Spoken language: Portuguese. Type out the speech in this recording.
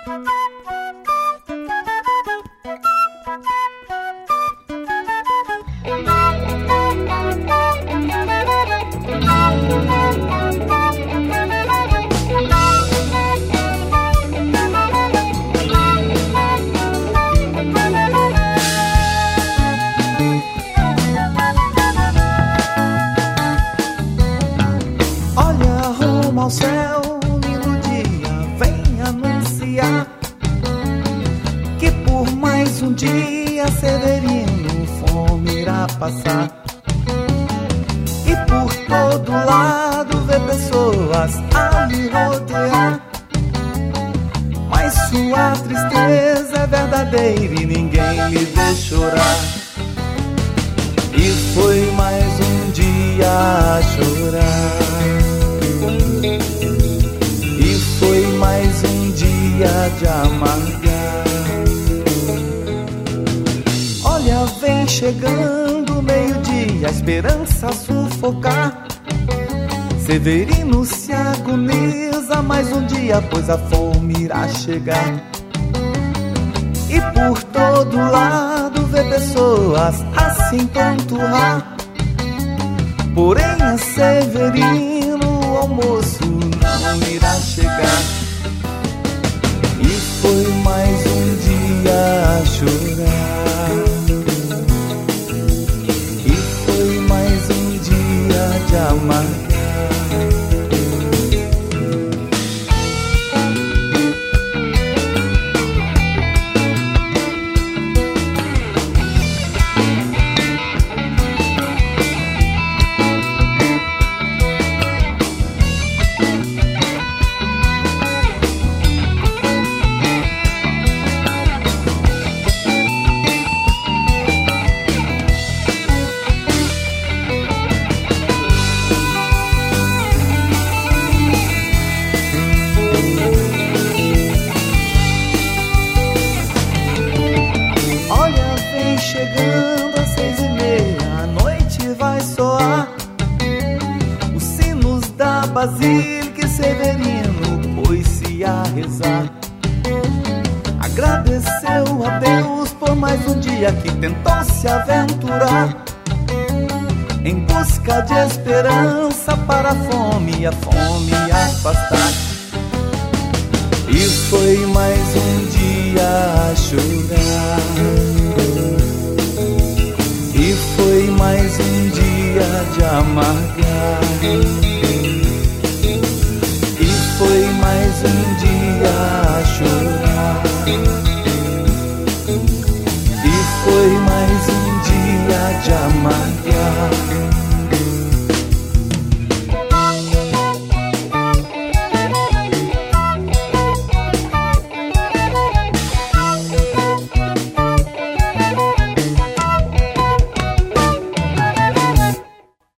Ao céu, lindo dia, vem anunciar que por mais um dia Severino fome irá passar. E por todo lado vê pessoas a lhe rodear, mas sua tristeza é verdadeira e ninguém lhe vê chorar. E foi mais um dia a chorar, e foi mais um dia de amargar. Olha, vem chegando o meio-dia, a esperança a sufocar. Severino se agoniza mais um dia, pois a fome irá chegar. E por todo lado vê pessoas assim panturrar, porém a Severino o almoço não irá chegar. E foi mais um dia a chorar, e foi mais um dia de amargar. Chegando às 6:30, a noite vai soar. Os sinos da Basílica e Severino pôs-se a rezar. Agradeceu a Deus por mais um dia que tentou se aventurar em busca de esperança para a fome afastar. E foi mais um dia a chorar, e foi mais um dia de amargar.